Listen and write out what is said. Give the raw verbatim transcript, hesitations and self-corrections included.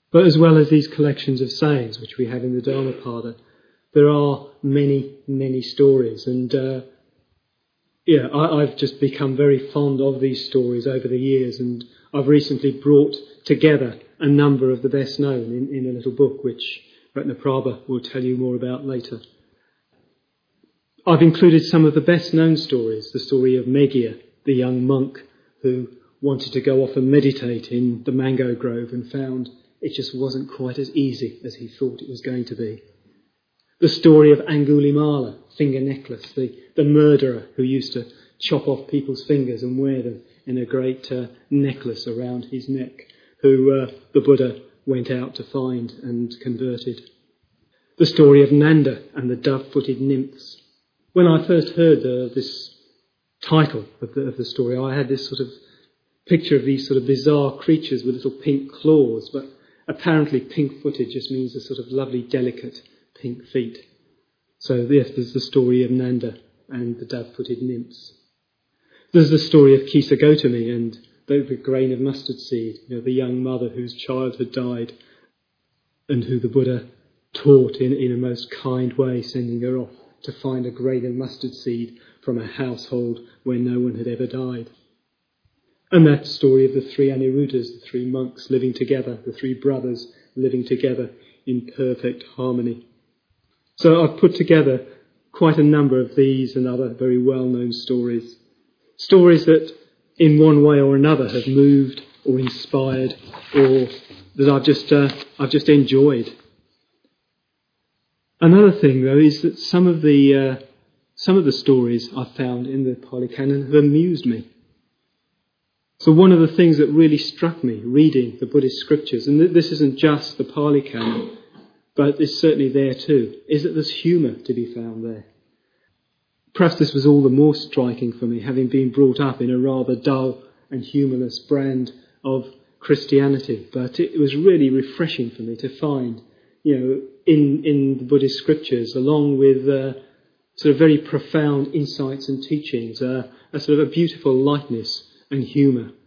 But as well as these collections of sayings, which we have in the Dhammapada, there are many, many stories. And uh, yeah, I, I've just become very fond of these stories over the years. And I've recently brought together a number of the best known in, in a little book, which Ratnaprabha will tell you more about later. I've included some of the best known stories. The story of Meghiya, the young monk who wanted to go off and meditate in the mango grove and found it just wasn't quite as easy as he thought it was going to be. The story of Angulimala, finger necklace, the, the murderer who used to chop off people's fingers and wear them in a great uh, necklace around his neck, who uh, the Buddha went out to find and converted. The story of Nanda and the dove-footed nymphs. When I first heard uh, this title of the, of the story, I had this sort of picture of these sort of bizarre creatures with little pink claws, but apparently pink-footed just means a sort of lovely, delicate pink feet. So yes, there's the story of Nanda and the dove-footed nymphs. There's the story of Kisa Gotami and the, the grain of mustard seed, you know, the young mother whose child had died and who the Buddha taught in, in a most kind way, sending her off to find a grain of mustard seed from a household where no one had ever died. And that story of the three Aniruddhas, the three monks living together, the three brothers living together in perfect harmony. So I've put together quite a number of these and other very well-known stories. Stories that in one way or another have moved or inspired or that I've just, uh, I've just enjoyed. Another thing, though, is that some of the, uh, some of the stories I've found in the Pali Canon have amused me. So one of the things that really struck me reading the Buddhist scriptures, and this isn't just the Pali Canon, but it's certainly there too, is that there's humour to be found there. Perhaps this was all the more striking for me, having been brought up in a rather dull and humourless brand of Christianity. But it was really refreshing for me to find, you know, in, in the Buddhist scriptures, along with uh, sort of very profound insights and teachings, uh, a sort of a beautiful lightness and humour